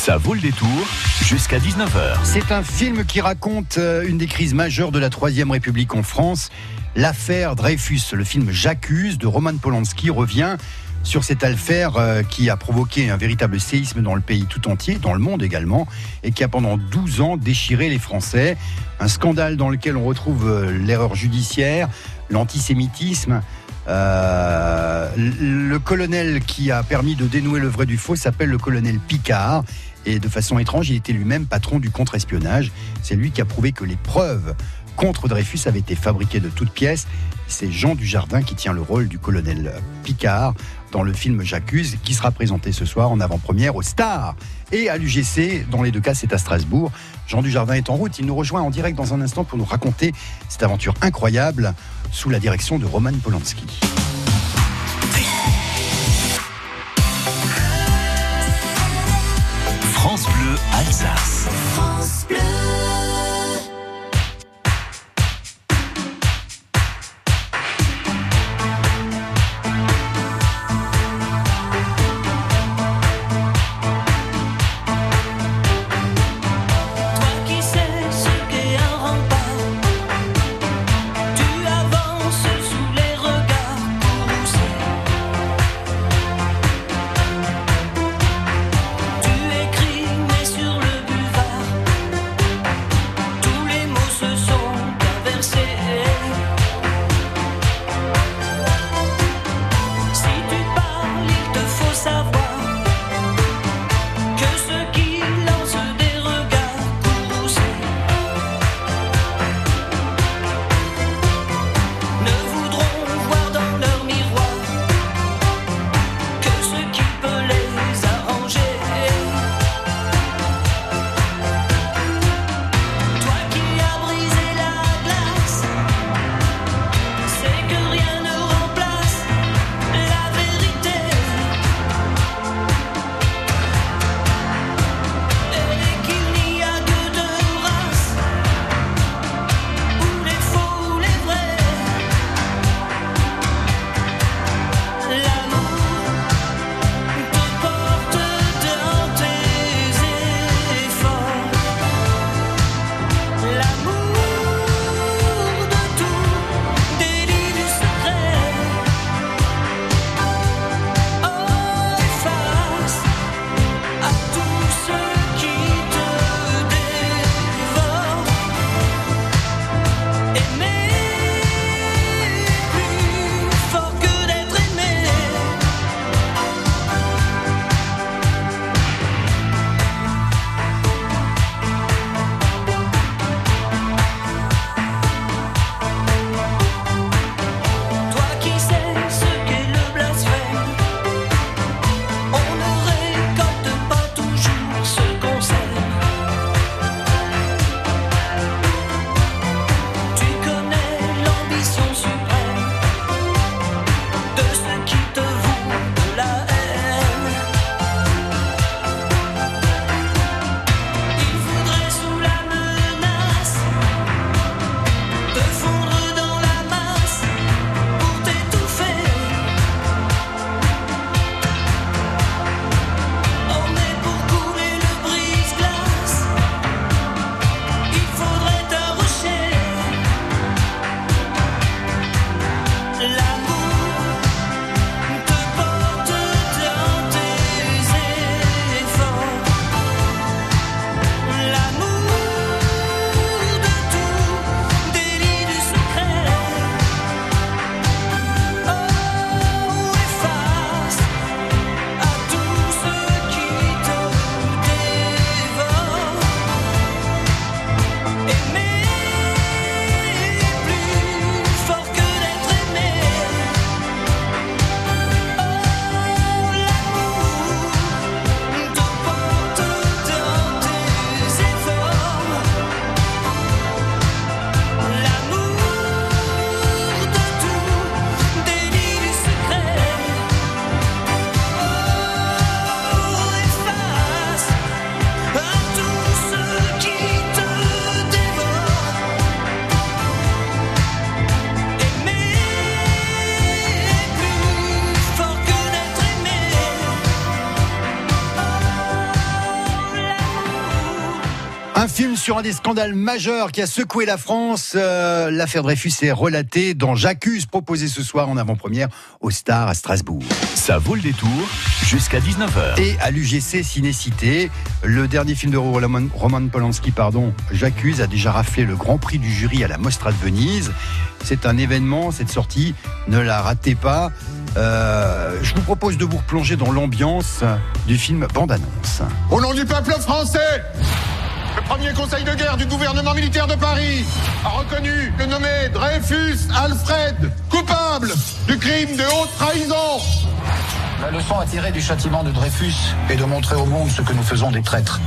Ça vaut le détour jusqu'à 19h. C'est un film qui raconte une des crises majeures de la Troisième République en France. L'affaire Dreyfus, le film J'accuse de Roman Polanski revient sur cette affaire qui a provoqué un véritable séisme dans le pays tout entier, dans le monde également, et qui a pendant 12 ans déchiré les Français. Un scandale dans lequel on retrouve l'erreur judiciaire, l'antisémitisme. Le colonel qui a permis de dénouer le vrai du faux s'appelle le colonel Picard. Et de façon étrange, il était lui-même patron du contre-espionnage. C'est lui qui a prouvé que les preuves contre Dreyfus avaient été fabriquées de toutes pièces. C'est Jean Dujardin qui tient le rôle du colonel Picard dans le film J'accuse, qui sera présenté ce soir en avant-première au Star et à l'UGC. Dans les deux cas, c'est à Strasbourg. Jean Dujardin est en route. Il nous rejoint en direct dans un instant pour nous raconter cette aventure incroyable sous la direction de Roman Polanski. France Bleu Alsace. France Bleu. Un film sur un des scandales majeurs qui a secoué la France. L'affaire Dreyfus est relatée dans J'accuse, proposé ce soir en avant-première au Star à Strasbourg. Ça vaut le détour jusqu'à 19h. Et à l'UGC Ciné-Cité, le dernier film de Roman Polanski, J'accuse, a déjà raflé le grand prix du jury à la Mostra de Venise. C'est un événement, cette sortie, ne la ratez pas. Je vous propose de vous replonger dans l'ambiance du film Bande-annonce. Au nom du peuple français, le premier conseil de guerre du gouvernement militaire de Paris a reconnu le nommé Dreyfus Alfred coupable du crime de haute trahison. La leçon à tirer du châtiment de Dreyfus est de montrer au monde ce que nous faisons des traîtres.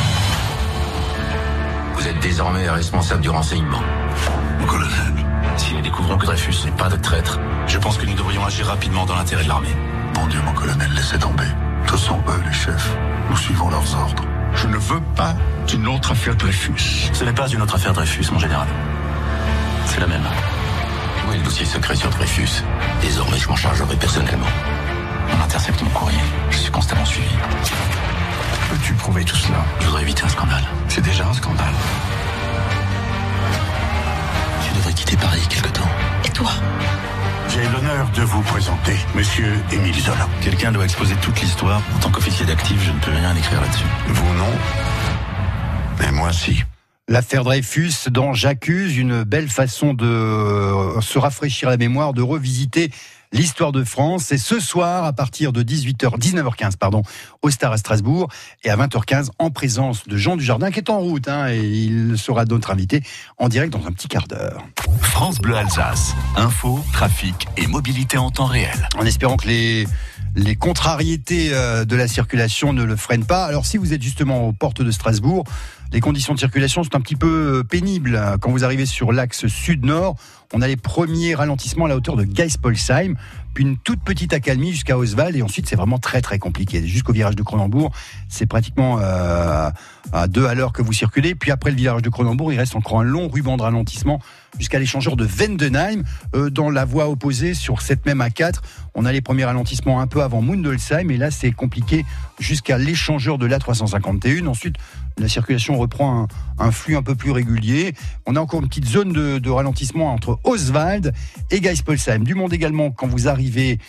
Vous êtes désormais responsable du renseignement. Mon colonel, Si nous découvrons que Dreyfus n'est pas de traître, je pense que nous devrions agir rapidement dans l'intérêt de l'armée. Bon Dieu, mon colonel, laissez tomber. Ce sont eux les chefs. Nous suivons leurs ordres. Je ne veux pas d'une autre affaire Dreyfus. ce n'est pas une autre affaire Dreyfus, mon général. C'est la même. Où est le dossier secret sur Dreyfus? Désormais, je m'en chargerai personnellement. On intercepte mon courrier. Je suis constamment suivi. Peux-tu prouver tout cela? Je voudrais éviter un scandale. C'est déjà un scandale. Tu devrais quitter Paris quelque temps. Et toi? J'ai l'honneur de vous présenter Monsieur Émile Zola. Quelqu'un doit exposer toute l'histoire. En tant qu'officier d'actif, je ne peux rien écrire là-dessus. Vous non, mais moi si. L'affaire Dreyfus dans J'accuse, une belle façon de se rafraîchir la mémoire, de revisiter l'histoire de France. C'est ce soir à partir de 19h15 au Star à Strasbourg et à 20h15 en présence de Jean Dujardin qui est en route et il sera notre invité en direct dans un petit quart d'heure. France Bleu Alsace. Info, trafic et mobilité en temps réel. En espérant que les contrariétés de la circulation ne le freinent pas. Alors si vous êtes justement aux portes de Strasbourg, les conditions de circulation sont un petit peu pénibles. Quand vous arrivez sur l'axe sud-nord, on a les premiers ralentissements à la hauteur de Geispolsheim, puis une toute petite accalmie jusqu'à Oswald, et ensuite c'est vraiment très très compliqué. Jusqu'au virage de Cronenbourg, c'est pratiquement à 2 à l'heure que vous circulez. Puis après le virage de Cronenbourg, il reste encore un long ruban de ralentissement jusqu'à l'échangeur de Vendenheim. Dans la voie opposée, sur cette même A4, on a les premiers ralentissements un peu avant Mundelsheim, et là c'est compliqué jusqu'à l'échangeur de l'A351. Ensuite, la circulation reprend un flux un peu plus régulier. On a encore une petite zone de ralentissement entre Oswald et Geispolsheim. Du monde également quand vous arrivez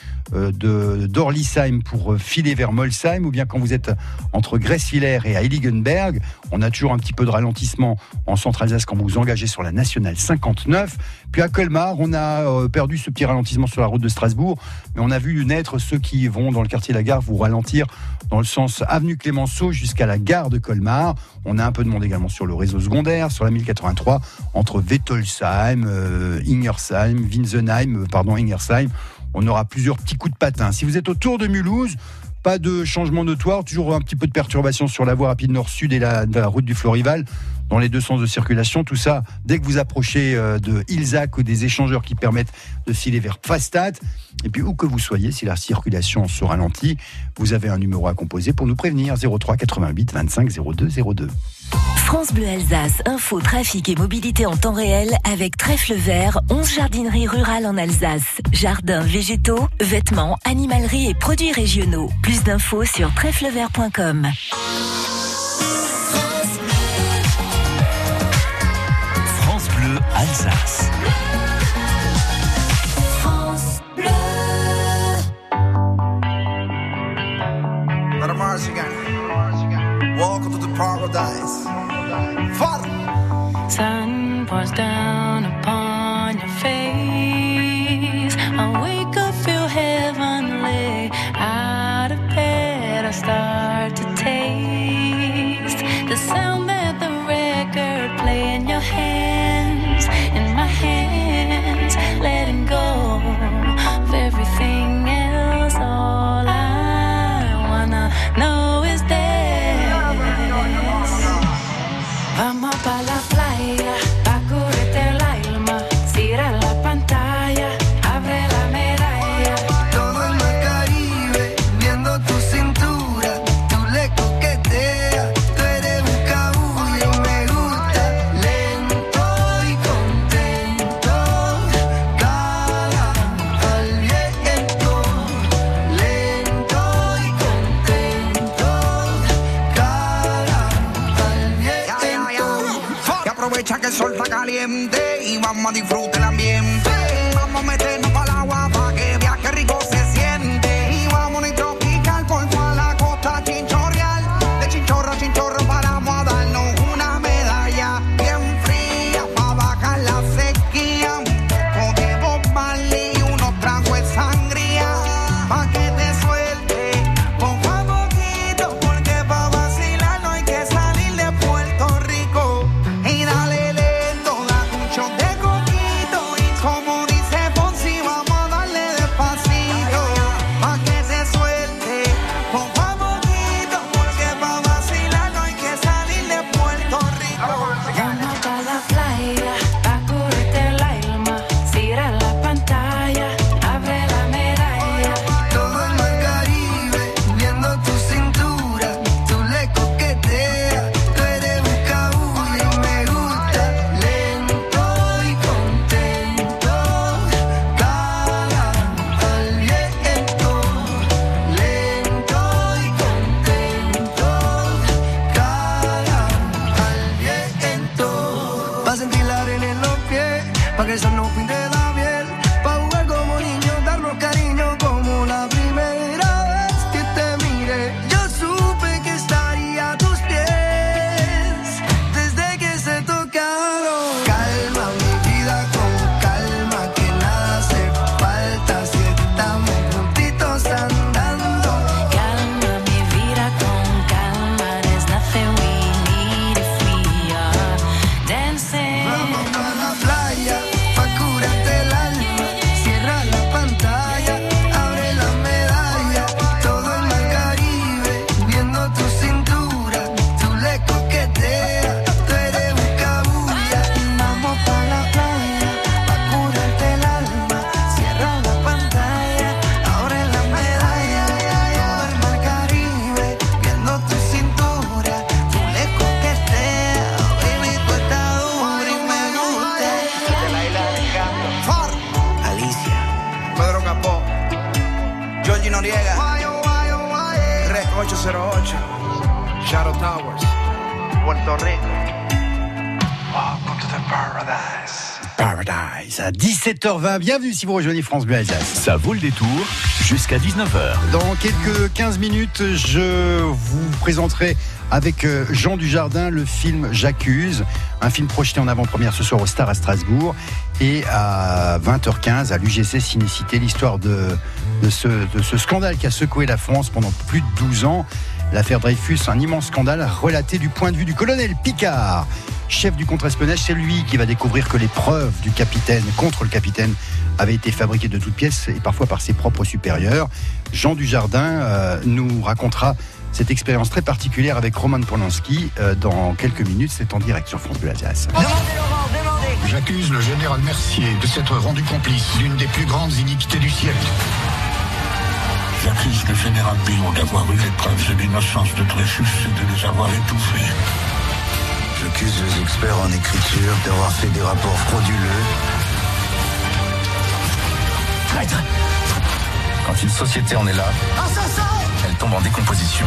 d'Orlisheim pour filer vers Molsheim, ou bien quand vous êtes entre Gressviller et Heiligenberg. On a toujours un petit peu de ralentissement en Centre-Alsace quand vous vous engagez sur la nationale 59. Puis à Colmar, on a perdu ce petit ralentissement sur la route de Strasbourg, mais on a vu naître ceux qui vont dans le quartier de la Gare vous ralentir dans le sens avenue Clémenceau jusqu'à la gare de Colmar. On a un peu de monde également sur le réseau secondaire, sur la 1083, entre Wettolsheim, Ingersheim, Ingersheim. On aura plusieurs petits coups de patin. Si vous êtes autour de Mulhouse, pas de changement notoire, toujours un petit peu de perturbation sur la voie rapide nord-sud et la route du Florival, dans les deux sens de circulation. Tout ça, dès que vous approchez de Ilzac ou des échangeurs qui permettent de filer vers Pfastatt. Et puis, où que vous soyez, si la circulation se ralentit, vous avez un numéro à composer pour nous prévenir, 03 88 25 02 02. France Bleu Alsace, info, trafic et mobilité en temps réel avec Trèfle Vert, 11 jardineries rurales en Alsace. Jardins, végétaux, vêtements, animalerie et produits régionaux. Plus d'infos sur trèflevert.com. France Bleu Alsace. France Bleu. Welcome to the paradise. Father. Sun pours down upon your face. I wake up, feel heavenly. Out of bed, I start to taste the sound that the record play in your hands, in my hands, letting go of everything else. All I wanna know is this. Vamos pa' la playa, pa' curarte el alma, cierra la pantalla. aprovecha que el sol está caliente y vamos a disfrutar el ambiente. Vamos a meternos para el agua para que veas que rico se siente. Y vamos a tropical por toda la costa chinchorreal. De chinchorro a chinchorro paramos a darnos una medalla bien fría para bajar la sequía. Un poco de Bob Marley y unos tragos de sangría pa' que te suelte poco a poquito, porque pa' vacilar no hay que salir de Puerto Rico. Y dale lento, da un shot de coquito y como dice Fonsi, vamos a darle despacito pa' que se suelte poco a poquito, porque pa' vacilar no hay que salir de Puerto Rico. Vamos pa' la playa, pa' curarte el alma, cierra la pantalla, abre la medalla. Todo el mar Caribe, viendo tu cintura, tú le coqueteas, tú eres busca bulla y me gusta. Lento y contento, caga al viento. Lento y contento, caga al viento. Pa' sentir la arena en los pies, pa' que el sol nos pinte la piel, pa' jugar como niños, darnos cariño como la primera vez que te miré. Yo supe que estaría a tus pies desde que se tocaron. Calma mi vida con calma, que nada hace falta si estamos juntitos andando. Calma mi vida con calma, there's nothing we need if we are dancing. Vamos a la playa, pa' curarte el alma, cierra la pantalla, abre la medalla. Todo el mar Caribe, viendo tu cintura, tú le coqueteas, tú eres busca bulla. Vamos pa' la playa, pa' curarte el alma, cierra la pantalla, abre la medalla. Todo el mar Caribe, viendo tu cintura, tú le coqueteas, baby, tú estás dura y me gusta. De la isla de Encanto, Alicia, Pedro Capó, Georgie Noriega, Rec 808, Shadow Towers, Puerto Rico. Welcome to the paradise. Paradise à 17h20. Bienvenue si vous rejoignez France Bleu Alsace. Ça vaut le détour jusqu'à 19h. Dans quelques 15 minutes, je vous présenterai avec Jean Dujardin le film J'accuse, un film projeté en avant-première ce soir au Star à Strasbourg, et à 20h15 à l'UGC Cinécité, l'histoire de ce scandale qui a secoué la France pendant plus de 12 ans. L'affaire Dreyfus, un immense scandale relaté du point de vue du colonel Picard, chef du contre-espionnage. C'est lui qui va découvrir que les preuves du capitaine contre le capitaine avaient été fabriquées de toutes pièces et parfois par ses propres supérieurs. Jean Dujardin nous racontera cette expérience très particulière avec Roman Polanski dans quelques minutes. C'est en direct sur France Bleu Alsace. J'accuse le général Mercier de s'être rendu complice d'une des plus grandes iniquités du siècle. J'accuse le général Billon d'avoir eu les preuves de l'innocence de Dreyfus et de les avoir étouffées. J'accuse les experts en écriture d'avoir fait des rapports frauduleux. Traître! Quand une société en est là, elle tombe en décomposition.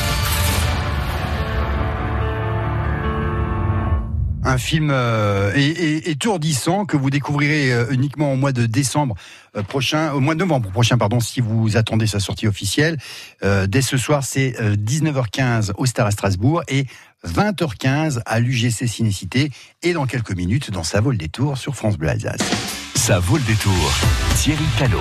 Un film étourdissant que vous découvrirez uniquement au mois de décembre prochain, au mois de novembre prochain, pardon, si vous attendez sa sortie officielle. Dès ce soir, c'est 19h15 au Star à Strasbourg et 20h15 à l'UGC Cinécité, et dans quelques minutes dans Ça vaut le détour sur France Bleu Alsace. Ça vaut le détour. Thierry Callot.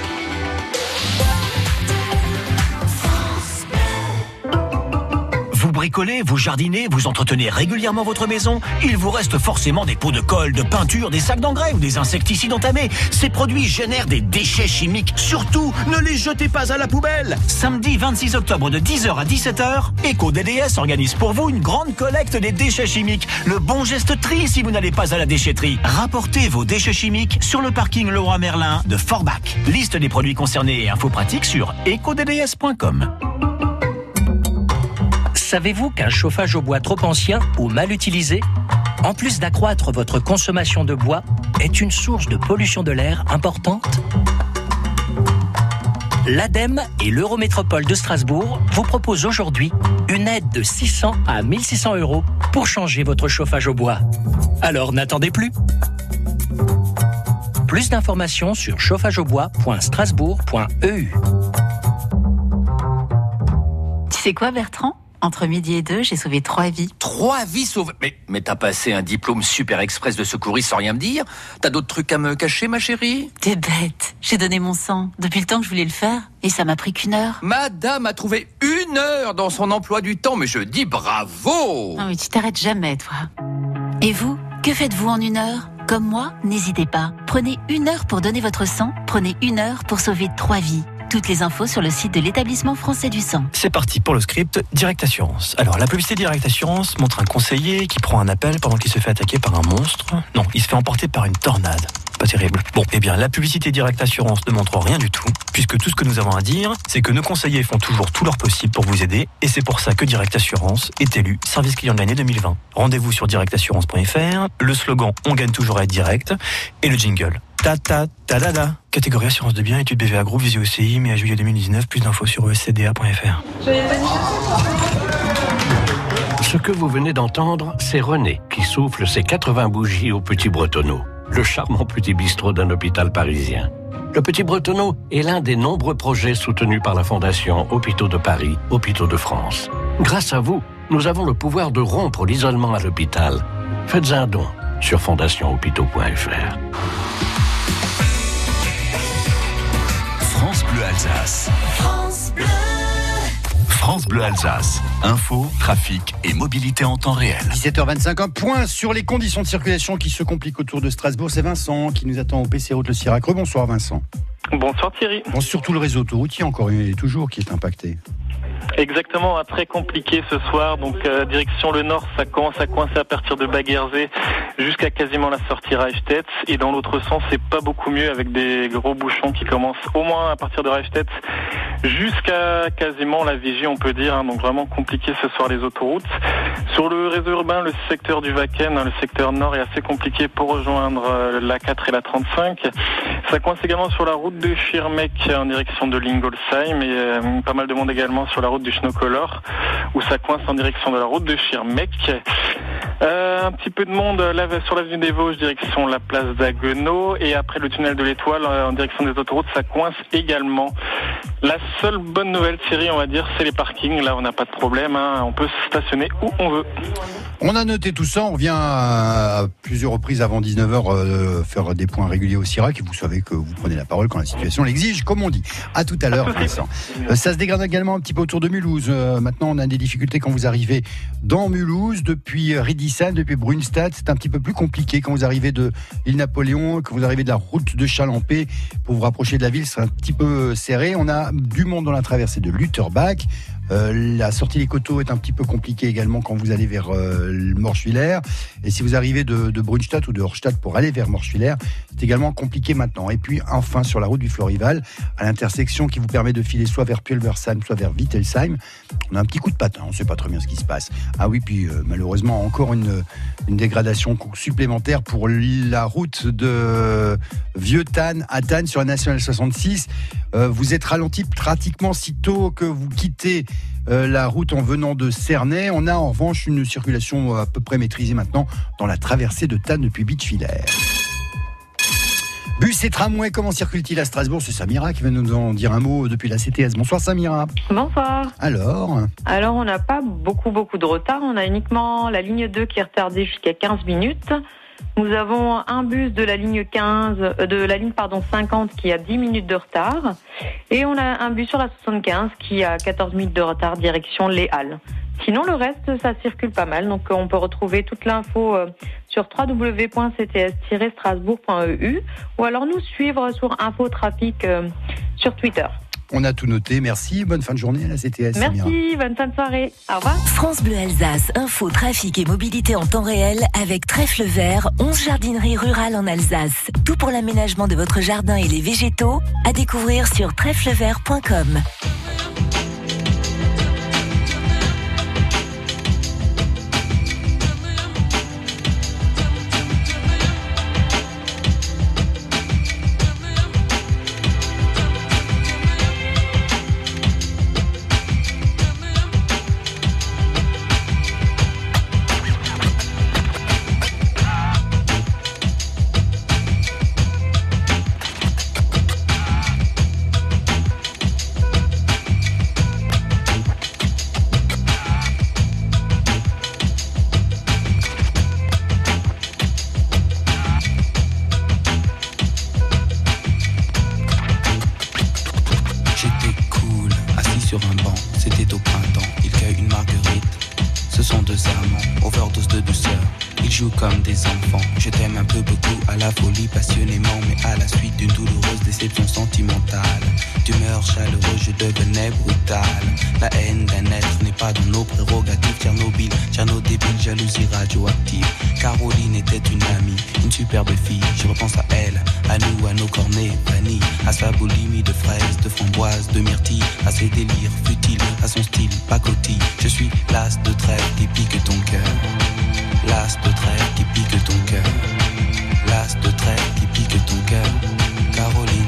Vous bricolez, vous jardinez, vous entretenez régulièrement votre maison, il vous reste forcément des pots de colle, de peinture, des sacs d'engrais ou des insecticides entamés. Ces produits génèrent des déchets chimiques. Surtout, ne les jetez pas à la poubelle. Samedi 26 octobre de 10h à 17h, EcoDDS organise pour vous une grande collecte des déchets chimiques. Le bon geste tri si vous n'allez pas à la déchetterie. Rapportez vos déchets chimiques sur le parking Leroy Merlin de Forbach. Liste des produits concernés et infos pratiques sur ecodds.com. Savez-vous qu'un chauffage au bois trop ancien ou mal utilisé, en plus d'accroître votre consommation de bois, est une source de pollution de l'air importante ? L'ADEME et l'Eurométropole de Strasbourg vous proposent aujourd'hui une aide de 600 à 1600 € pour changer votre chauffage au bois. Alors n'attendez plus. Plus d'informations sur chauffageaubois.strasbourg.eu. Tu sais quoi, Bertrand ? Entre midi et 2, j'ai sauvé 3 vies. 3 vies sauvées? Mais t'as passé un diplôme super express de secouriste sans rien me dire? T'as d'autres trucs à me cacher, ma chérie? T'es bête. J'ai donné mon sang depuis le temps que je voulais le faire et ça m'a pris qu'1 heure. Madame a trouvé 1 heure dans son emploi du temps, mais je dis bravo! Non mais tu t'arrêtes jamais, toi. Et vous, que faites-vous en 1 heure? Comme moi, n'hésitez pas. Prenez 1 heure pour donner votre sang. Prenez 1 heure pour sauver 3 vies. Toutes les infos sur le site de l'Établissement français du sang. C'est parti pour le script Direct Assurance. Alors, la publicité Direct Assurance montre un conseiller qui prend un appel pendant qu'il se fait attaquer par un monstre. Non, il se fait emporter par une tornade. Pas terrible. Bon, eh bien, la publicité Direct Assurance ne montre rien du tout, puisque tout ce que nous avons à dire, c'est que nos conseillers font toujours tout leur possible pour vous aider, et c'est pour ça que Direct Assurance est élu service client de l'année 2020. Rendez-vous sur directassurance.fr, le slogan « On gagne toujours à être direct » et le jingle. Ta-ta-ta-da-da. Catégorie assurance de biens, études BVA Group, visée OCI, mai à juillet 2019, plus d'infos sur escda.fr. Ce que vous venez d'entendre, c'est René qui souffle ses 80 bougies au Petit Bretonneau, le charmant petit bistrot d'un hôpital parisien. Le Petit Bretonneau est l'un des nombreux projets soutenus par la Fondation Hôpitaux de Paris, Hôpitaux de France. Grâce à vous, nous avons le pouvoir de rompre l'isolement à l'hôpital. Faites un don sur fondationhôpitaux.fr. France Bleu Alsace. France Bleu. France Bleu Alsace. Info, trafic et mobilité en temps réel. 17h25, un point sur les conditions de circulation qui se compliquent autour de Strasbourg. C'est Vincent qui nous attend au PC Route Le Sirac. Bonsoir Vincent. Bonsoir Thierry. Bon, surtout le réseau autoroutier encore et toujours qui est impacté. Exactement, très compliqué ce soir. Donc direction le nord, ça commence à coincer à partir de Baguerzé jusqu'à quasiment la sortie Reichstätt. Et dans l'autre sens, c'est pas beaucoup mieux avec des gros bouchons qui commencent au moins à partir de Reichstätt jusqu'à quasiment la Vigie, on peut dire. Donc vraiment compliqué ce soir les autoroutes. Sur le réseau urbain, le secteur du Wacken, le secteur nord est assez compliqué pour rejoindre la 4 et la 35. Ça coince également sur la route de Schirmeck en direction de Lingolsheim et pas mal de monde également sur la route du Schnocolor où ça coince en direction de la route de Schirmeck. Un petit peu de monde là sur l'avenue des Vosges direction la place d'Haguenau et après le tunnel de l'Étoile en direction des autoroutes ça coince également. La seule bonne nouvelle Thierry on va dire c'est les parkings, là on n'a pas de problème, on peut se stationner où on veut. On a noté tout ça, on vient à plusieurs reprises avant 19h faire des points réguliers au Sirac et vous savez que vous prenez la parole quand la situation l'exige, comme on dit. À tout à l'heure Vincent. Ça se dégrade également un petit peu autour de Mulhouse. Maintenant on a des difficultés quand vous arrivez dans Mulhouse, depuis Riedisheim, depuis Brunstadt, c'est un petit peu plus compliqué quand vous arrivez de l'île Napoléon, quand vous arrivez de la route de Chalampé, pour vous rapprocher de la ville, c'est un petit peu serré. On a du monde dans la traversée de Lutterbach. La sortie des Coteaux est un petit peu compliquée également quand vous allez vers Morschwiller. Et si vous arrivez de Brunstadt ou de Horstadt pour aller vers Morschwiller, c'est également compliqué maintenant. Et puis enfin sur la route du Florival, à l'intersection qui vous permet de filer soit vers Pulversheim, soit vers Wittelsheim, on a un petit coup de patin, on ne sait pas très bien ce qui se passe. Ah oui, puis malheureusement encore une dégradation supplémentaire pour la route de Vieux-Tannes à Tannes sur la nationale 66. Vous êtes ralenti pratiquement sitôt que vous quittez la route en venant de Cernay. On a en revanche une circulation à peu près maîtrisée maintenant dans la traversée de Tannes depuis Bitschwiller. Bus et tramway, comment circule-t-il à Strasbourg? C'est Samira qui va nous en dire un mot depuis la CTS. Bonsoir Samira. Bonsoir. Alors, on n'a pas beaucoup de retard. On a uniquement la ligne 2 qui est retardée jusqu'à 15 minutes. Nous avons un bus de la ligne 50 qui a 10 minutes de retard. Et on a un bus sur la 75 qui a 14 minutes de retard direction Les Halles. Sinon, le reste, ça circule pas mal. Donc, on peut retrouver toute l'info sur www.cts-strasbourg.eu ou alors nous suivre sur Infotrafic sur Twitter. On a tout noté, merci, bonne fin de journée à la CTS. Merci, Samira. bonne fin de soirée, au revoir. France Bleu Alsace, info, trafic et mobilité en temps réel avec Trèfle Vert, 11 jardineries rurales en Alsace. Tout pour l'aménagement de votre jardin et les végétaux, à découvrir sur trèflevert.com. sont deux amants, overdose de douceur. Ils jouent comme des enfants. Je t'aime un peu beaucoup, à la folie passionnément, mais à la suite d'une douloureuse déception sentimentale. D'humeur chaleureuse, je devenais brutal. La haine d'un être n'est pas dans nos prérogatives. Tchernobyl, Tcherno débile, jalousie radioactive. Caroline était une amie, une superbe fille. Je repense à elle, à nous, à nos cornets bannis, à sa boulimie de fraises, de framboises, de myrtilles, à ses délires futiles, à son style pacotille. Je suis l'as de trêve qui pique ton cœur. L'as de trêve qui pique ton cœur. L'as de trêve qui pique ton cœur. Caroline.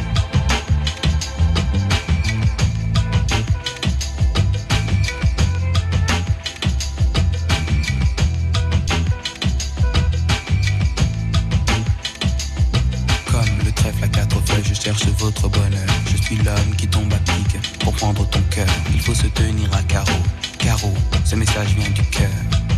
Comme le trèfle à quatre feuilles, je cherche votre bonheur. Je suis l'homme qui tombe à pic pour prendre ton cœur. Il faut se tenir à carreau. Carreau, ce message vient du cœur.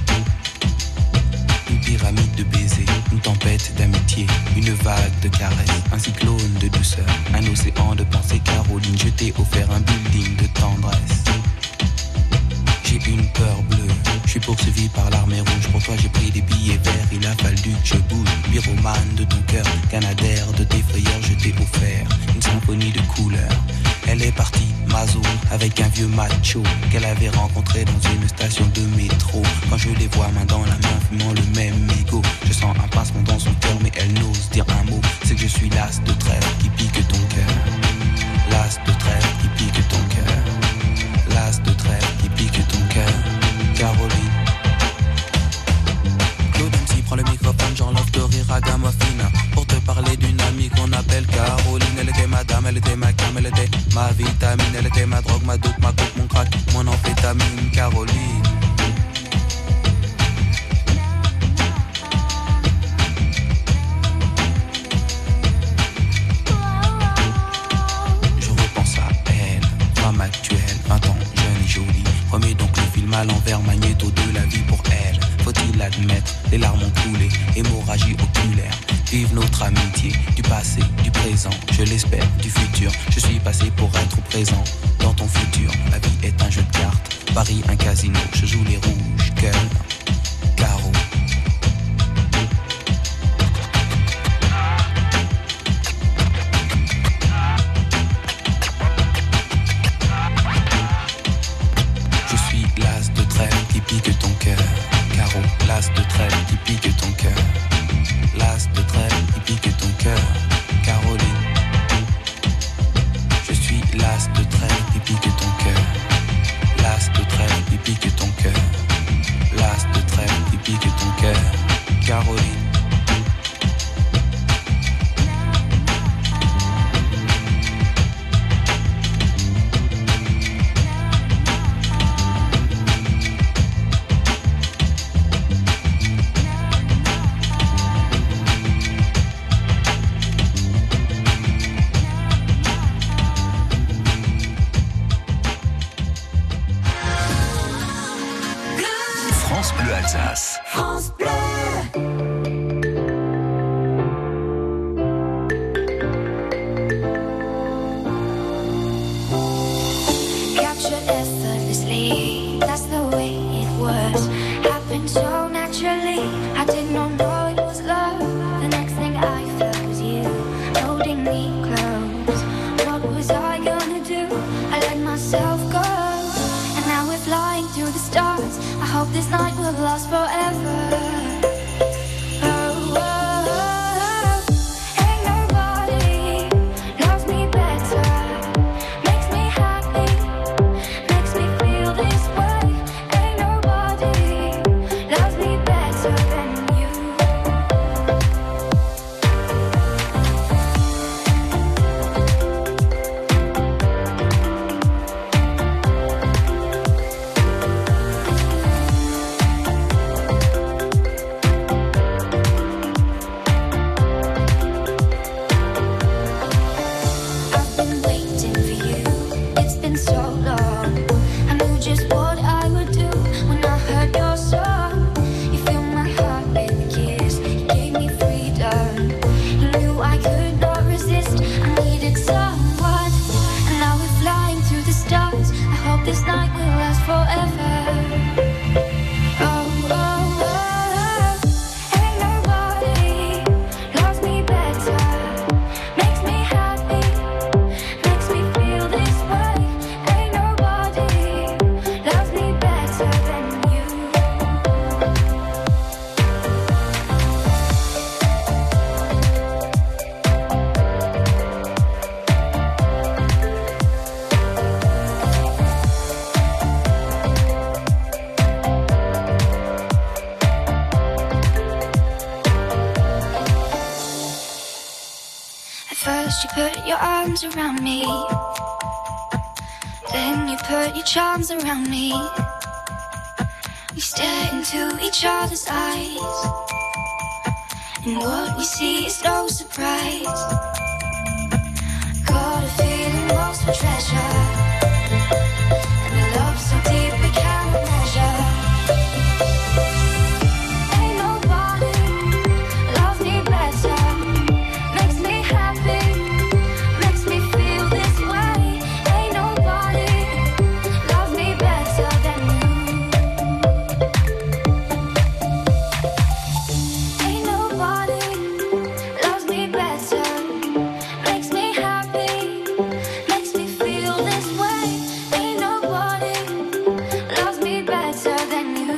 Une pyramide de baisers, une tempête d'amitié, une vague de caresses, un cyclone de douceur, un océan de pensées. Caroline, je t'ai offert un building de tendresse. J'ai une peur bleue, je suis poursuivi par l'armée rouge. Pour toi j'ai pris des billets verts, il a fallu que je bouge. Pyromane de ton cœur, canadair de tes frayeurs. Je t'ai offert une symphonie de couleurs. Elle est partie, Mazo, avec un vieux macho qu'elle avait rencontré dans une station de métro. Quand je les vois main dans la main, fumant le même mégot, je sens un pincement dans son cœur, mais elle n'ose dire un mot. C'est que je suis l'as de trêve qui pique ton cœur. L'as de trêve qui pique ton cœur. L'as de trêve qui pique ton cœur. Caroline. Claude MC prend le microphone, j'enlève de rire à Gamophina pour te parler d'une amie qu'on appelle Caroline. Elle était ma dame, elle était ma cam, elle était ma vitamine, elle était ma drogue, ma dope, ma coke, mon crack, mon amphétamine. Caroline. Je repense à elle, femme actuelle, 20 ans, jeune et jolie. Remets donc le film à l'envers, magnéto de la vie pour elle. Faut-il l'admettre, les larmes ont coulé, hémorragie oculaire. Vive notre amitié, du passé, du présent, je l'espère, du futur. Je suis passé pour être présent dans ton futur. La vie est un jeu de cartes, Paris un casino. Je joue les rouges, cœur, carreau. Je suis l'as de trêve qui pique ton cœur. Carreau, l'as de trêve qui pique ton cœur. L'as de trêve qui pique ton cœur. Caroline. Je suis l'as de trêve qui pique ton cœur. L'as de trêve qui pique ton cœur. L'as de trêve qui pique ton cœur. Caroline. France Bleu Alsace. France Bleu. Captured effortlessly, that's the way it was. Happened so naturally, I did not know it was love. The next thing I felt was you, holding me close. What was I gonna do? I let myself go, and now we're flying through the stars. I hope this night will last forever. First you put your arms around me, then you put your charms around me. We stare into each other's eyes, and what we see is no surprise. Got a feeling lost for treasure, and a love so deep we can't measure. Ain't nobody loves me better, makes me happy, makes me feel this way. Ain't nobody loves me better than you. Ain't nobody loves me better, makes me happy, makes me feel this way. Ain't nobody loves me better than you.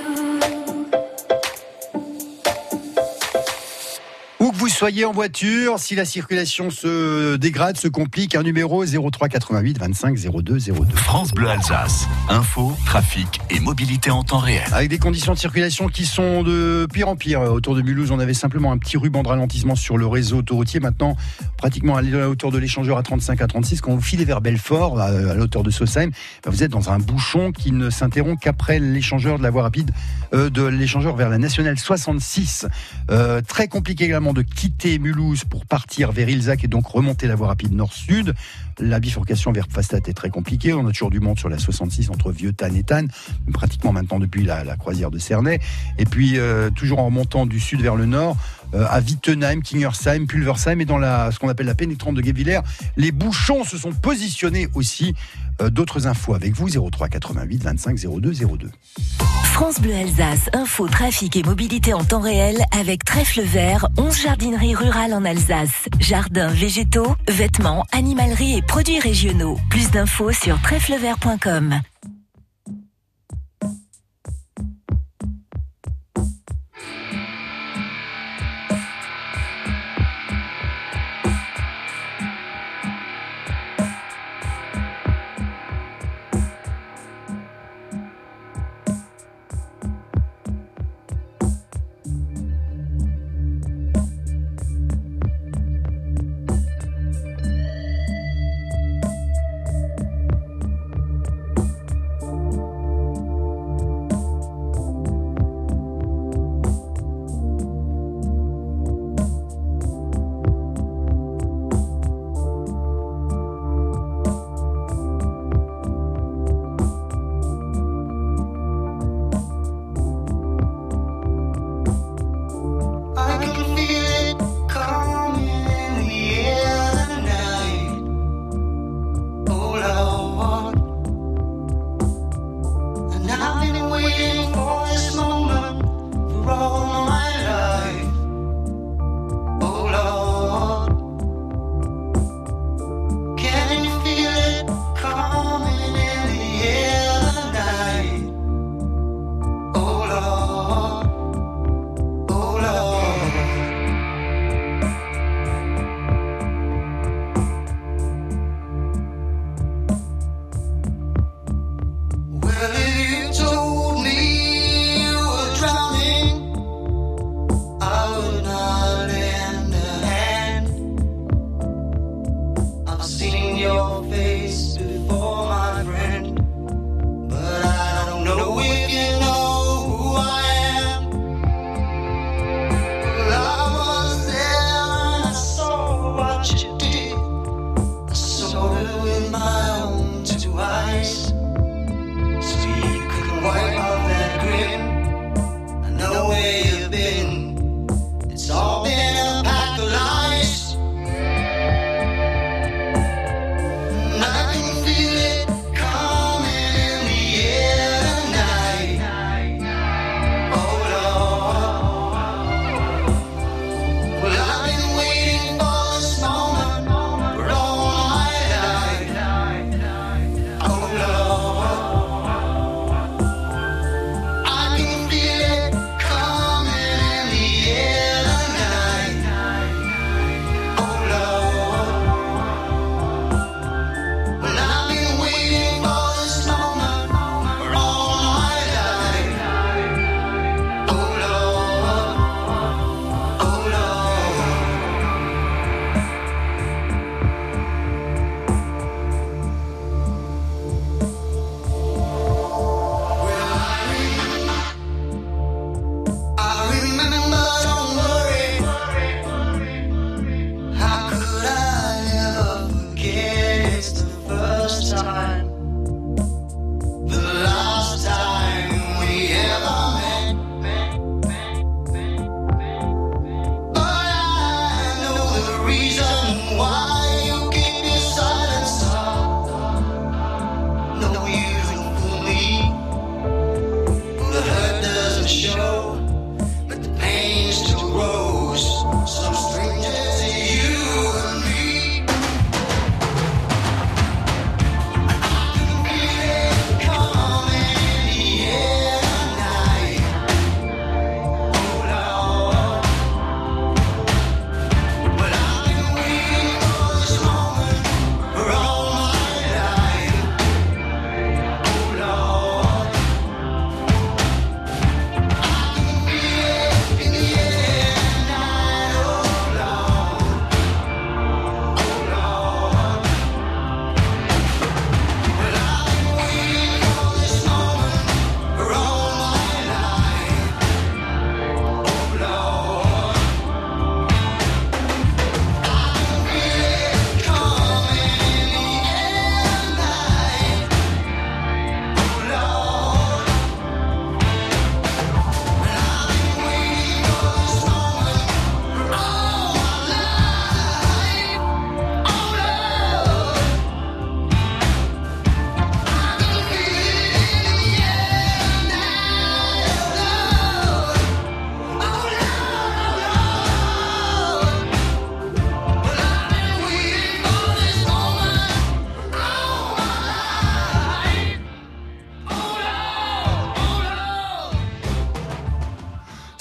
Où que vous soyez en voiture, si la circulation se dégrade, se complique, un numéro 03 88 25 02 02. France Bleu Alsace. Info, trafic et mobilité en temps réel. Avec des conditions de circulation qui sont de pire en pire. Autour de Mulhouse, on avait simplement un petit ruban de ralentissement sur le réseau autoroutier. Maintenant, pratiquement à la hauteur de l'échangeur à 35 à 36. Quand vous filez vers Belfort, à la hauteur de Sausheim, vous êtes dans un bouchon qui ne s'interrompt qu'après l'échangeur de la voie rapide, de l'échangeur vers la nationale 66. Très compliqué également de quitter Mulhouse pour partir vers Ilzac et donc remonter la voie rapide nord-sud. La bifurcation vers Pfastatt est très compliquée. On a toujours du monde sur la 66 entre Vieux-Tannes et Tannes, pratiquement maintenant depuis la croisière de Cernay. Et puis toujours en remontant du sud vers le nord, à Wittenheim, Kingersheim, Pulversheim et dans ce qu'on appelle la pénétrante de Guebwiller, les bouchons se sont positionnés aussi. D'autres infos avec vous, 03 88 25 02 02. France Bleu Alsace, info, trafic et mobilité en temps réel avec Trèfle Vert, 11 jardineries rurales en Alsace. Jardins, végétaux, vêtements, animalerie et produits régionaux. Plus d'infos sur trèflevert.com.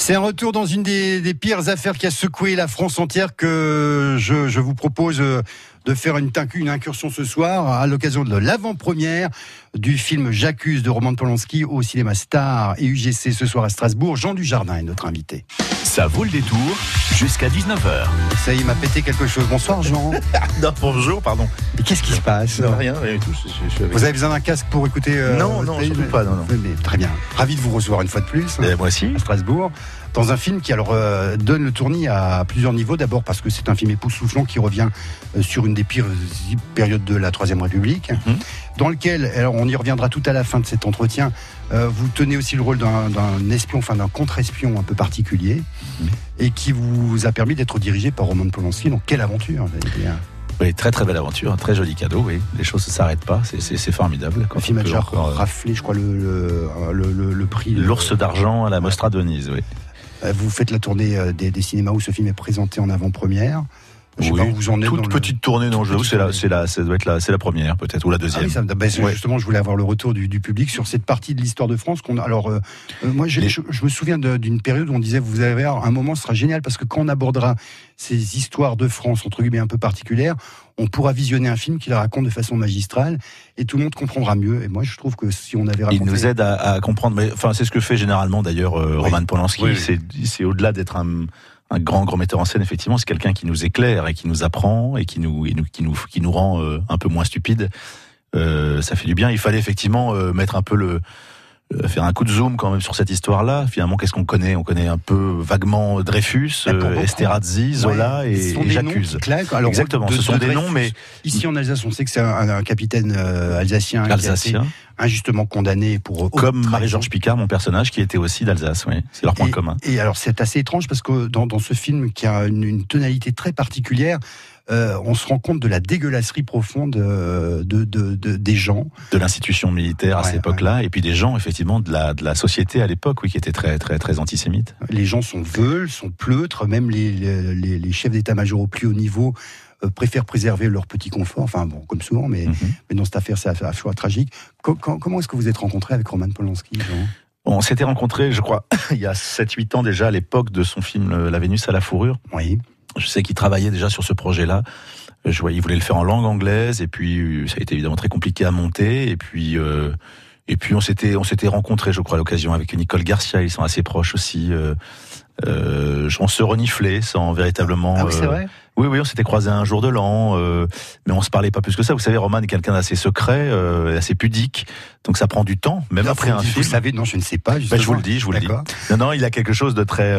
C'est un retour dans une des pires affaires qui a secoué la France entière que je vous propose de faire une incursion ce soir à l'occasion de l'avant-première du film J'accuse de Roman Polanski au cinéma Star et UGC ce soir à Strasbourg. Jean Dujardin est notre invité. Ça vaut le détour jusqu'à 19h. Ça y est, il m'a pété quelque chose. Bonsoir Jean. Non, bonjour, pardon. Et qu'est-ce qui se passe? Non, rien du tout. Vous avez besoin d'un casque pour écouter Non, surtout pas, non. Mais, très bien. Ravi de vous recevoir une fois de plus. Moi aussi. À Strasbourg. Dans un film qui donne le tournis à plusieurs niveaux. D'abord parce que c'est un film époustouflant qui revient sur une des pires périodes de la Troisième République, dans lequel, alors on y reviendra tout à la fin de cet entretien, vous tenez aussi le rôle d'un espion, enfin d'un contre-espion un peu particulier, et qui vous a permis d'être dirigé par Roman Polanski. Donc quelle aventure, vous allez dire. Oui, très très belle aventure, un très joli cadeau, oui. Les choses ne s'arrêtent pas, c'est formidable. Le film a déjà raflé, je crois, le prix. L'Ours d'argent à la Mostra de Venise, oui. Vous faites la tournée des cinémas où ce film est présenté en avant-première. Je sais pas où vous en êtes. Toute petite tournée, non, ça doit être c'est la première peut-être, ou la deuxième. Ah oui, justement, je voulais avoir le retour du public sur cette partie de l'histoire de France. Moi, je me souviens d'une période où on disait, vous allez voir, un moment sera génial, parce que quand on abordera ces histoires de France, entre guillemets, un peu particulières, on pourra visionner un film qui la raconte de façon magistrale, et tout le monde comprendra mieux. Et moi, je trouve que si on avait raconté... Il nous aide à comprendre, mais enfin, c'est ce que fait généralement d'ailleurs Roman Polanski. Oui. C'est au-delà d'être un grand metteur en scène, effectivement, c'est quelqu'un qui nous éclaire et qui nous apprend et qui nous rend un peu moins stupides. Ça fait du bien. Il fallait effectivement mettre un peu faire un coup de zoom quand même sur cette histoire-là. Finalement, qu'est-ce qu'on connaît? On connaît un peu vaguement Dreyfus, Esterhazy, Zola et J'accuse. Exactement, ce sont des noms, mais... Ici en Alsace, on sait que c'est un capitaine alsacien. Qui a été injustement condamné pour... Comme Marie-Georges Picard, mon personnage, qui était aussi d'Alsace, oui. C'est leur point commun. Et alors, c'est assez étrange parce que dans ce film qui a une tonalité très particulière, on se rend compte de la dégueulasserie profonde des gens. De l'institution militaire à cette époque-là, et puis des gens, effectivement, de la société à l'époque, oui, qui étaient très, très, très antisémites. Les gens sont veuls, sont pleutres, même les chefs d'état-major au plus haut niveau préfèrent préserver leur petit confort, enfin bon, comme souvent, mais dans cette affaire, c'est un choix tragique. Comment est-ce que vous êtes rencontré avec Roman Polanski, Jean ? On s'était rencontrés, je crois, il y a 7-8 ans déjà, à l'époque de son film La Vénus à la fourrure. Oui. Je sais qu'il travaillait déjà sur ce projet-là. Je voyais, il voulait le faire en langue anglaise, et puis ça a été évidemment très compliqué à monter, et puis on s'était rencontrés, je crois, à l'occasion avec Nicole Garcia. Ils sont assez proches aussi. On se reniflait sans véritablement. Ah oui, c'est vrai. Oui, on s'était croisés un jour de l'an, mais on se parlait pas plus que ça. Vous savez, Roman est quelqu'un d'assez secret, assez pudique, donc ça prend du temps, même après un film. Vous savez, non, je ne sais pas. Je vous le dis. Non, il a quelque chose de très,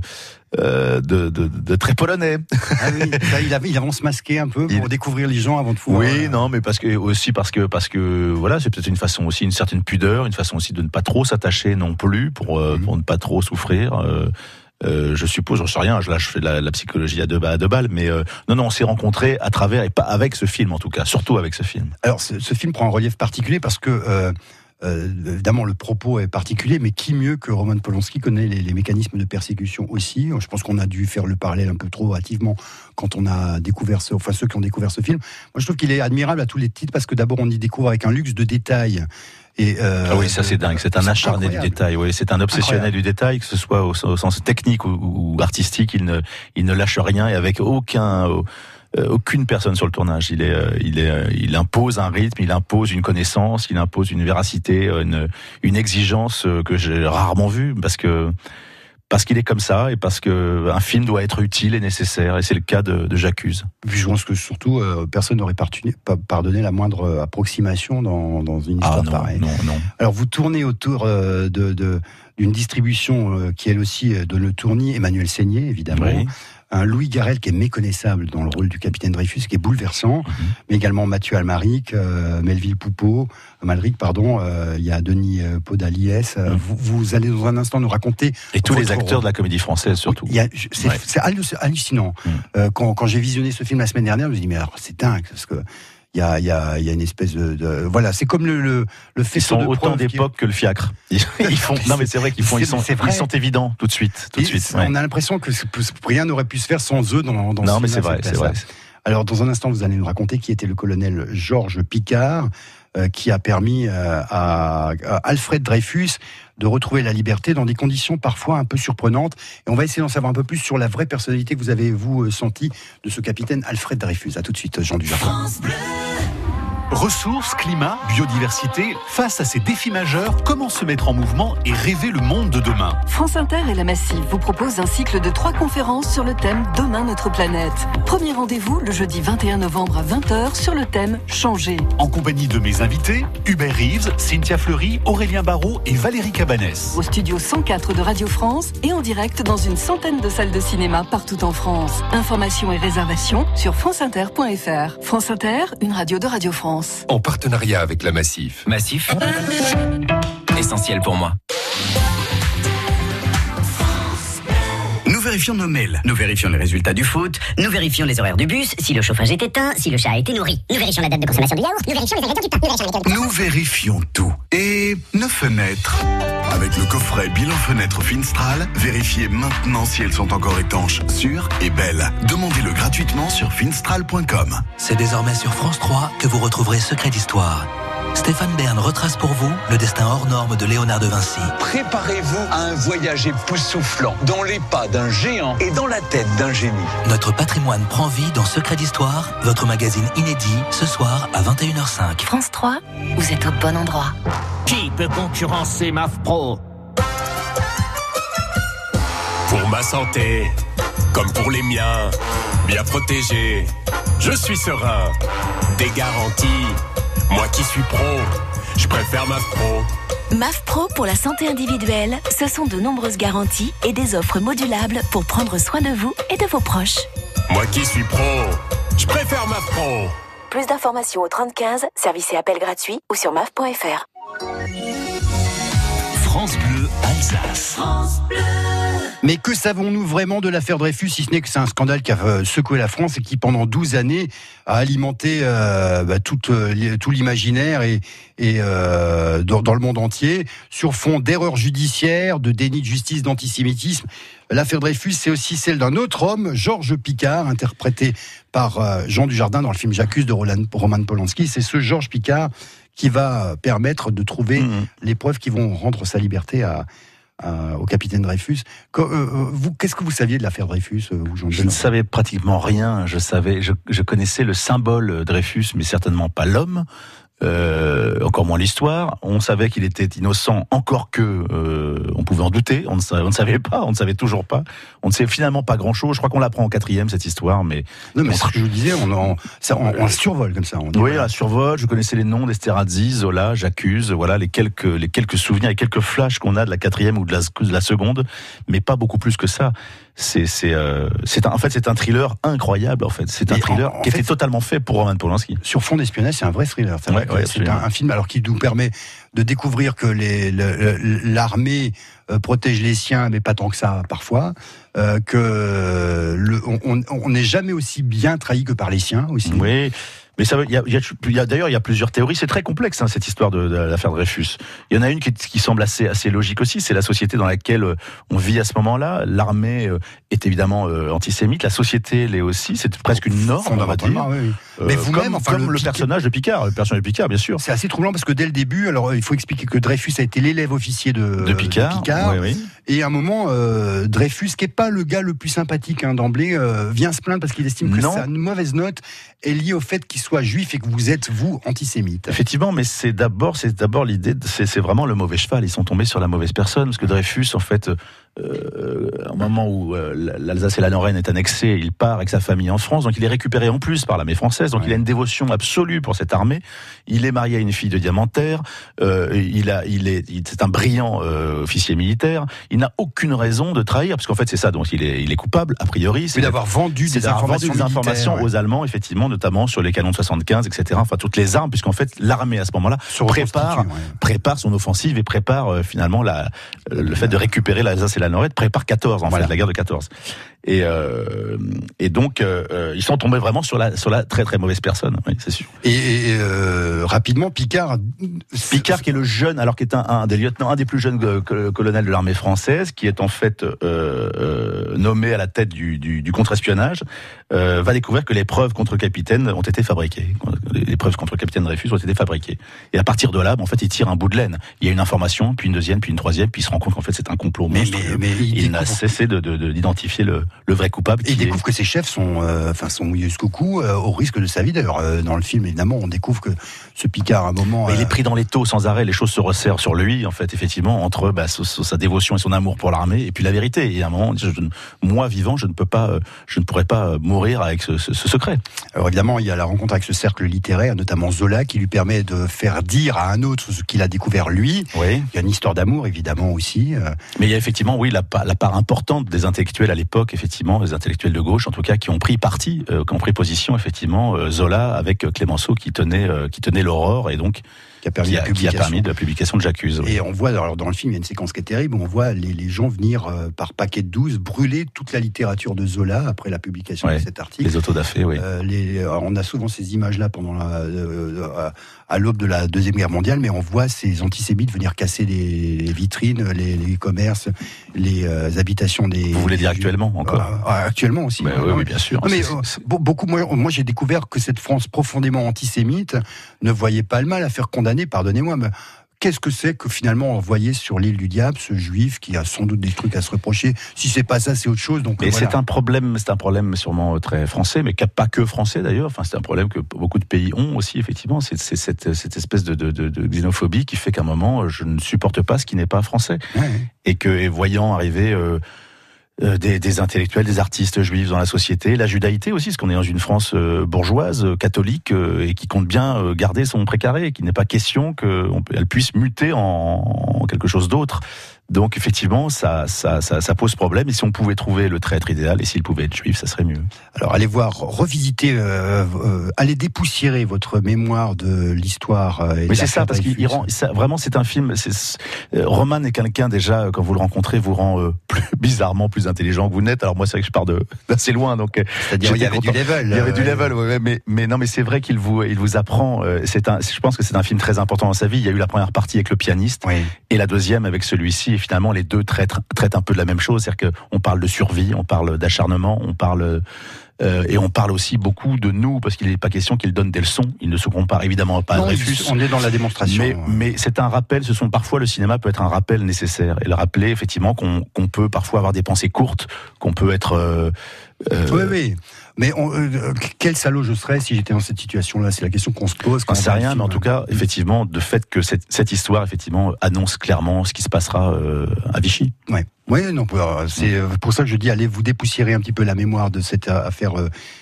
de très polonais. Ah oui, il avance masqué un peu pour découvrir les gens avant de pouvoir. Oui, non, mais parce que voilà, c'est peut-être une façon aussi, une certaine pudeur, une façon aussi de ne pas trop s'attacher non plus pour ne pas trop souffrir. Je suppose, j'en sais rien, je fais de la psychologie à deux balles, mais non, on s'est rencontrés à travers, et pas avec ce film en tout cas, surtout avec ce film. Alors, ce film prend un relief particulier parce que, évidemment, le propos est particulier, mais qui mieux que Roman Polanski connaît les mécanismes de persécution aussi. Je pense qu'on a dû faire le parallèle un peu trop hâtivement quand on a découvert ceux qui ont découvert ce film. Moi, je trouve qu'il est admirable à tous les titres parce que d'abord, on y découvre avec un luxe de détails. Ah oui, ça c'est dingue, c'est un acharné du détail, oui, c'est un obsessionnel du détail, que ce soit au sens technique ou artistique, il ne lâche rien, et avec aucune personne sur le tournage. Il impose un rythme, il impose une connaissance, il impose une véracité, une exigence que j'ai rarement vue, parce qu'il est comme ça, et parce que un film doit être utile et nécessaire, et c'est le cas de J'accuse. Je pense que surtout, personne n'aurait pardonné la moindre approximation dans une histoire pareille. Non. Alors, vous tournez autour d'une distribution qui, elle aussi, donne le tournis, Emmanuel Seigné, évidemment. Oui. Un Louis Garrel qui est méconnaissable dans le rôle du capitaine Dreyfus, qui est bouleversant, mais également Mathieu Amalric, Melville Poupeau, il y a Denis Podaliès. Vous allez dans un instant nous raconter... Et tous les acteurs de la comédie française, surtout. C'est hallucinant. Quand j'ai visionné ce film la semaine dernière, je me suis dit, mais alors, c'est dingue, parce que il y a une espèce de voilà, c'est comme le faisceau de preuves. Ils sont autant d'époque que le fiacre. Ils font. Non, mais c'est vrai qu'ils sont évidents tout de suite. On a l'impression que rien n'aurait pu se faire sans eux dans non, mais c'est vrai. Alors, dans un instant, vous allez nous raconter qui était le colonel Georges Picard, qui a permis à Alfred Dreyfus de retrouver la liberté dans des conditions parfois un peu surprenantes. Et on va essayer d'en savoir un peu plus sur la vraie personnalité que vous avez, vous, senti de ce capitaine Alfred Dreyfus. À tout de suite, Jean Dujardin. Ressources, climat, biodiversité, face à ces défis majeurs, comment se mettre en mouvement et rêver le monde de demain? France Inter et la Massive vous proposent un cycle de 3 conférences sur le thème Demain notre planète. Premier rendez-vous le jeudi 21 novembre à 20h sur le thème Changer. En compagnie de mes invités, Hubert Reeves, Cynthia Fleury, Aurélien Barraud et Valérie Cabanès. Au studio 104 de Radio France et en direct dans une centaine de salles de cinéma partout en France. Informations et réservations sur franceinter.fr. France Inter, une radio de Radio France. En partenariat avec la Massif. Massif, essentiel pour moi. Nous vérifions nos mails, nous vérifions les résultats du foot, nous vérifions les horaires du bus, si le chauffage est éteint, si le chat a été nourri. Nous vérifions la date de consommation du yaourt, nous vérifions les ingrédients du pain, Nous vérifions tout. Et nos fenêtres. Avec le coffret bilan fenêtre Finstral, vérifiez maintenant si elles sont encore étanches, sûres et belles. Demandez-le gratuitement sur finstral.com. C'est désormais sur France 3 que vous retrouverez Secret d'Histoire. Stéphane Bern retrace pour vous le destin hors norme de Léonard de Vinci. Préparez-vous à un voyage époustouflant dans les pas d'un géant et dans la tête d'un génie. Notre patrimoine prend vie dans Secret d'Histoire, votre magazine inédit, ce soir à 21h05. France 3, vous êtes au bon endroit. Qui peut concurrencer MAF Pro? Pour ma santé, comme pour les miens, bien protégé, je suis serein. Des garanties, moi qui suis pro, je préfère MAF Pro. MAF Pro pour la santé individuelle, ce sont de nombreuses garanties et des offres modulables pour prendre soin de vous et de vos proches. Moi qui suis pro, je préfère MAF Pro. Plus d'informations au 3015, service et appel gratuit ou sur maf.fr. France Bleu Alsace. France Bleu. Mais que savons-nous vraiment de l'affaire Dreyfus, si ce n'est que c'est un scandale qui a secoué la France et qui, pendant 12 années, a alimenté tout l'imaginaire et dans le monde entier, sur fond d'erreurs judiciaires, de déni de justice, d'antisémitisme. L'affaire Dreyfus, c'est aussi celle d'un autre homme, Georges Picard, interprété par Jean Dujardin dans le film J'accuse de Roman Polanski. C'est ce Georges Picard qui va permettre de trouver les preuves qui vont rendre sa liberté au capitaine Dreyfus. Vous, qu'est-ce que vous saviez de l'affaire Dreyfus, vous, Jean? Je ne savais pratiquement rien. Je connaissais le symbole Dreyfus, mais certainement pas l'homme. Encore moins l'histoire. On savait qu'il était innocent, encore que on pouvait en douter. On ne savait pas, on ne savait toujours pas. On ne sait finalement pas grand-chose. Je crois qu'on l'apprend en 4e, cette histoire, mais non, mais ce que je vous disais, on la survole comme ça. Oui, on la survole. Je connaissais les noms d'Esterhazy, Zola, J'accuse. Voilà les quelques souvenirs, les quelques flashs qu'on a de la 4e ou de la seconde, mais pas beaucoup plus que ça. C'est un thriller incroyable, en fait. C'est un thriller qui était totalement fait pour Roman Polanski. Sur fond d'espionnage, c'est un vrai thriller. C'est un film alors qui nous permet de découvrir que l'armée protège les siens, mais pas tant que ça parfois. On n'est jamais aussi bien trahi que par les siens aussi. Oui. Mais d'ailleurs, il y a plusieurs théories. C'est très complexe, cette histoire de l'affaire Dreyfus. Il y en a une qui semble assez logique aussi. C'est la société dans laquelle on vit à ce moment-là. L'armée est évidemment antisémite. La société l'est aussi. C'est presque une norme, on va dire. Oui. Mais vous-même, comme le personnage de Picard. Le personnage de Picard, bien sûr. C'est assez troublant parce que dès le début, alors il faut expliquer que Dreyfus a été l'élève officier de Picard. Oui. Et à un moment, Dreyfus, qui n'est pas le gars le plus sympathique d'emblée, vient se plaindre parce qu'il estime que sa mauvaise note est liée au fait qu'il soit juif et que vous êtes, vous, antisémite. Effectivement, mais c'est d'abord l'idée, c'est vraiment le mauvais cheval. Ils sont tombés sur la mauvaise personne, parce que Dreyfus, en fait, au moment où l'Alsace et la Lorraine est annexée, il part avec sa famille en France, donc il est récupéré en plus par l'armée française, donc il a une dévotion absolue pour cette armée. Il est marié à une fille de diamantaire, c'est un brillant officier militaire. Il n'a aucune raison de trahir, parce qu'en fait c'est ça, donc il est coupable a priori. C'est d'avoir vendu des informations aux Allemands, effectivement, notamment sur les canons de 75, etc. Enfin toutes les armes, puisqu'en fait l'armée à ce moment-là prépare son offensive et prépare finalement le fait de récupérer l'Alsace et la Lorraine, prépare 14 en fait, la guerre de 14. Et donc ils sont tombés vraiment sur la très très mauvaise personne, oui, c'est sûr. Et rapidement, Picard qui est le jeune, alors qui est un des lieutenants, un des plus jeunes colonels de l'armée française, qui est en fait nommé à la tête du contre-espionnage, va découvrir que les preuves contre le capitaine ont été fabriquées. Les preuves contre le capitaine Dreyfus ont été fabriquées. Et à partir de là, en fait, il tire un bout de laine. Il y a une information, puis une deuxième, puis une troisième, puis il se rend compte qu'en fait c'est un complot monstrueux. Mais il n'a cessé d'identifier le vrai coupable. Et il découvre que ses chefs sont mouillés jusqu'au cou, au risque de sa vie. D'ailleurs, dans le film, évidemment, on découvre que ce Picard, à un moment... il est pris dans les taux sans arrêt, les choses se resserrent sur lui, en fait, effectivement, entre sa dévotion et son amour pour l'armée, et puis la vérité. Et à un moment, moi, vivant, je ne pourrais pas mourir avec ce secret. Alors évidemment, il y a la rencontre avec ce cercle littéraire, notamment Zola, qui lui permet de faire dire à un autre ce qu'il a découvert lui. Oui. Il y a une histoire d'amour, évidemment, aussi. Mais il y a effectivement, oui, la part importante des intellectuels à l'époque, effectivement, les intellectuels de gauche, en tout cas, qui ont pris parti, qui ont pris position, effectivement, Zola avec Clémenceau qui tenait l'Aurore, et donc qui a permis la publication de J'accuse. Et on voit, alors dans le film, il y a une séquence qui est terrible, où on voit les gens venir par paquet de 12 brûler toute la littérature de Zola après la publication de cet article. Les autodafés, oui. On a souvent ces images-là pendant à l'aube de la Deuxième Guerre mondiale, mais on voit ces antisémites venir casser les vitrines, les commerces, les habitations des... Vous voulez dire actuellement encore Actuellement aussi. Oui, bien sûr. Non, mais beaucoup, moi j'ai découvert que cette France profondément antisémite ne voyait pas le mal à faire condamner, pardonnez-moi, mais qu'est-ce que c'est que finalement on voyait sur l'île du Diable ce juif qui a sans doute des trucs à se reprocher? Si c'est pas ça, c'est autre chose. Donc mais c'est un problème sûrement très français, mais pas que français d'ailleurs. Enfin, c'est un problème que beaucoup de pays ont aussi, effectivement. C'est cette espèce de xénophobie qui fait qu'à un moment, je ne supporte pas ce qui n'est pas français. Et voyant arriver des intellectuels, des artistes juifs dans la société, la judaïté aussi, parce qu'on est dans une France bourgeoise, catholique, et qui compte bien garder son précaré, et qu'il n'est pas question qu'elle puisse muter en quelque chose d'autre. Donc effectivement, ça pose problème. Et si on pouvait trouver le traître idéal, et s'il pouvait être juif, ça serait mieux. Alors allez revisiter, allez dépoussiérer votre mémoire de l'histoire. Mais c'est ça, parce qu'il rend vraiment, c'est un film. Roman est quelqu'un déjà, quand vous le rencontrez, vous rend bizarrement plus intelligent que vous n'êtes. Alors moi, c'est vrai que je pars d'assez loin, donc c'est-à-dire il y avait du level. Il y avait du level, mais non, mais c'est vrai qu'il vous apprend. Je pense que c'est un film très important dans sa vie. Il y a eu la première partie avec le pianiste, et la deuxième avec celui-ci. Finalement, les deux traitent un peu de la même chose, c'est-à-dire qu'on parle de survie, on parle d'acharnement, on parle aussi beaucoup de nous, parce qu'il n'est pas question qu'il donne des leçons. Il ne se compare évidemment pas à Dreyfus. On est dans la démonstration. Mais c'est un rappel. Parfois le cinéma peut être un rappel nécessaire, et le rappeler effectivement qu'on peut parfois avoir des pensées courtes, qu'on peut être. Oui. Mais quel salaud je serais si j'étais dans cette situation-là? C'est la question qu'on se pose. On ne sait rien, mais en tout cas, effectivement, de fait que cette histoire, effectivement, annonce clairement ce qui se passera à Vichy. Oui, non, c'est pour ça que je dis, allez vous dépoussiérer un petit peu la mémoire de cette affaire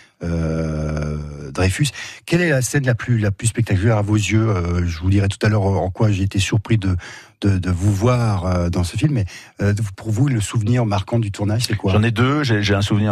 Dreyfus. Quelle est la scène la plus spectaculaire à vos yeux? Je vous dirai tout à l'heure en quoi j'ai été surpris de vous voir dans ce film, mais pour vous, le souvenir marquant du tournage, c'est quoi? J'en ai deux. J'ai un souvenir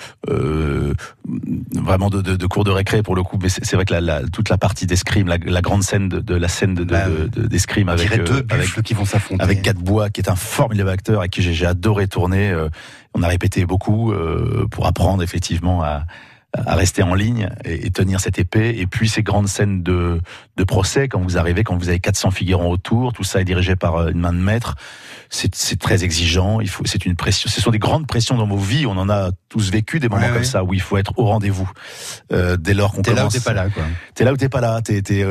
vraiment de cours de récré pour le coup, mais c'est vrai que toute la partie d'escrime, la grande scène de la scène d'escrime avec deux buffles qui vont s'affronter, avec Gadebois, qui est un formidable acteur et qui j'ai adoré tourner. On a répété beaucoup pour apprendre effectivement à rester en ligne et tenir cette épée. Et puis ces grandes scènes de procès, quand vous avez 400 figurants autour, tout ça est dirigé par une main de maître. C'est très exigeant. C'est une pression. Ce sont des grandes pressions dans vos vies. On en a tous vécu des moments comme ça où il faut être au rendez-vous. Dès lors qu'on commence. T'es là ou t'es pas là, quoi. T'es là ou t'es pas là.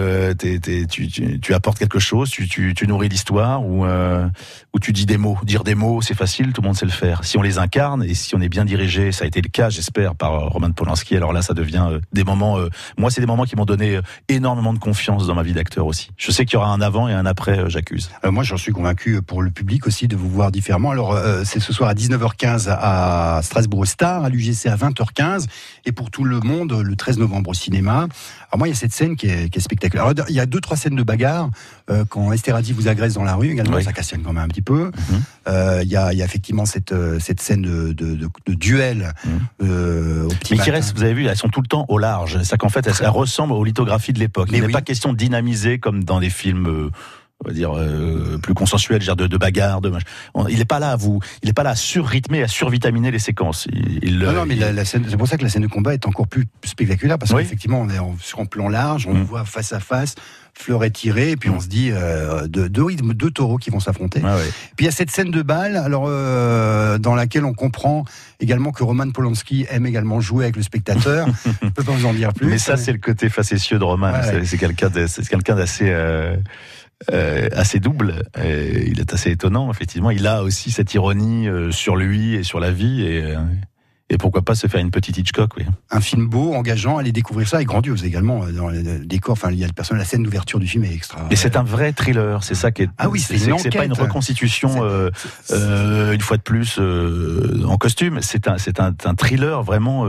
Tu apportes quelque chose. Tu nourris l'histoire ou tu dis des mots. Dire des mots, c'est facile. Tout le monde sait le faire. Si on les incarne et si on est bien dirigé, ça a été le cas, j'espère, par Roman Polanski. Alors là, ça devient des moments. Moi, c'est des moments qui m'ont donné énormément de confiance dans ma vie d'acteur aussi. Je sais qu'il y aura un avant et un après. J'accuse. Moi, j'en suis convaincu pour le public aussi de vous voir différemment. Alors, c'est ce soir à 19h15 à Strasbourg au Star, à l'UGC à 20h15, et pour tout le monde le 13 novembre au cinéma. Alors moi, il y a cette scène qui est spectaculaire. Alors, il y a 2-3 scènes de bagarre quand Esterhazy vous agresse dans la rue. Également, ça cassionne quand même un petit peu. Il y a effectivement cette scène de duel au petit matin. Mais qui reste, vous avez vu, elles sont tout le temps au large. C'est qu'en fait, elles ressemblent aux lithographies de l'époque. Il n'est pas question de dynamiser comme dans des films on va dire plus consensuel, de bagarre, il n'est pas là à surrythmer, à survitaminer les séquences. Non, mais la scène, c'est pour ça que la scène de combat est encore plus spectaculaire, parce qu'effectivement on est sur un plan large, on voit face à face, fleuret tiré, et puis on se dit deux taureaux qui vont s'affronter. Puis il y a cette scène de bal, alors dans laquelle on comprend également que Roman Polanski aime également jouer avec le spectateur. Je peux pas vous en dire plus. Mais ça, c'est le côté facétieux de Roman. C'est quelqu'un d'assez assez double. Il est assez étonnant, effectivement. Il a aussi cette ironie sur lui et sur la vie, et pourquoi pas se faire une petite Hitchcock, oui. Un film beau, engageant, allez découvrir ça, et grandiose également dans le décor. Enfin, il y a la scène d'ouverture du film est extra. Et c'est un vrai thriller, c'est ça qui est. Ah oui, c'est pas une reconstitution une fois de plus en costume. C'est un thriller vraiment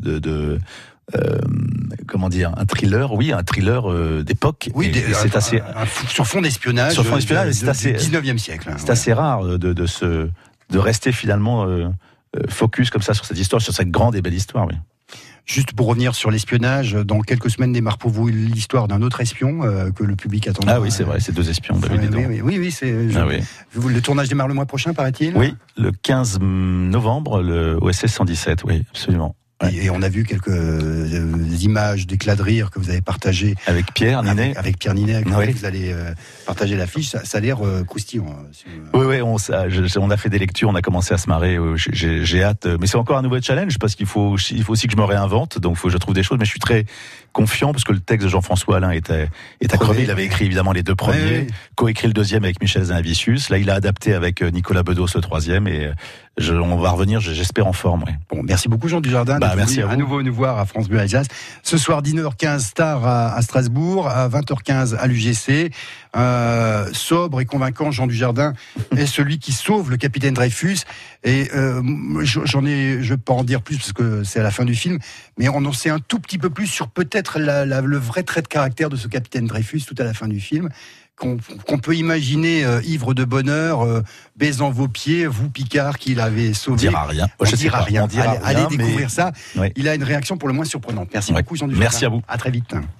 comment dire, un thriller d'époque. Oui, c'est assez sur fond d'espionnage. Sur fond d'espionnage, c'est assez 19e siècle. C'est assez rare de rester finalement focus comme ça sur cette histoire, sur cette grande et belle histoire, oui. Juste pour revenir sur l'espionnage, dans quelques semaines démarre pour vous l'histoire d'un autre espion que le public attend. Ah oui, c'est vrai, c'est 2 espions. Oui, le tournage démarre le mois prochain, paraît-il. Oui, le 15 novembre, le OSS 117, oui, absolument. Ouais. Et on a vu quelques images d'éclats de rire que vous avez partagées avec Pierre Ninet. Avec Pierre Ninet, vous allez partager l'affiche. Ça a l'air croustillant. Oui, on a fait des lectures, on a commencé à se marrer. J'ai hâte, mais c'est encore un nouveau challenge parce qu'il faut aussi que je me réinvente. Donc, il faut que je trouve des choses. Mais je suis très confiant parce que le texte de Jean-François Alain est à crever. Il avait écrit évidemment les 2 premiers, coécrit le 2e avec Michel Zanavicius. Là, il a adapté avec Nicolas Bedos le 3e et on va revenir, j'espère, en forme. Oui. Bon, merci beaucoup Jean Dujardin d'être venu à nouveau nous voir à France Bleu Alsace. Ce soir 19h15 Star à Strasbourg, à 20h15 à l'UGC. Sobre et convaincant, Jean Dujardin est celui qui sauve le capitaine Dreyfus. Et je vais pas en dire plus parce que c'est à la fin du film, mais on en sait un tout petit peu plus sur peut-être le vrai trait de caractère de ce capitaine Dreyfus tout à la fin du film. Qu'on peut imaginer ivre de bonheur, baisant vos pieds, vous Picard qui l'avez sauvé. On dira rien. Allez découvrir ça. Oui. Il a une réaction pour le moins surprenante. Merci beaucoup Jean Dujardin. Merci à vous. À très vite.